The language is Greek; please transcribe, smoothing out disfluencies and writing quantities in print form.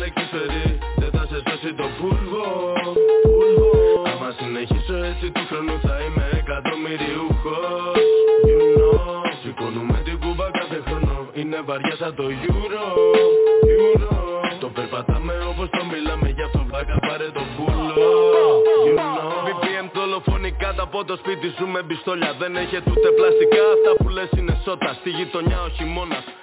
έχεις φέρει, δεν θα σε σώσει το πουλβο. Άμα συνεχίσω έτσι του χρόνου θα είμαι εκατομμυριούχος. You know, σηκώνουμε την κούβα κάθε χρόνο, είναι βαριά σαν το Euro. Το περπατάμε όπως το μιλάμε, γι' αυτό βάκα πάρε το πουλο. You know, BPM δολοφονικά από το σπίτι σου με πιστόλια. Δεν έχετε ούτε πλαστικά, αυτά που λες είναι σώτα. Στη γειτονιά ο χειμώνας.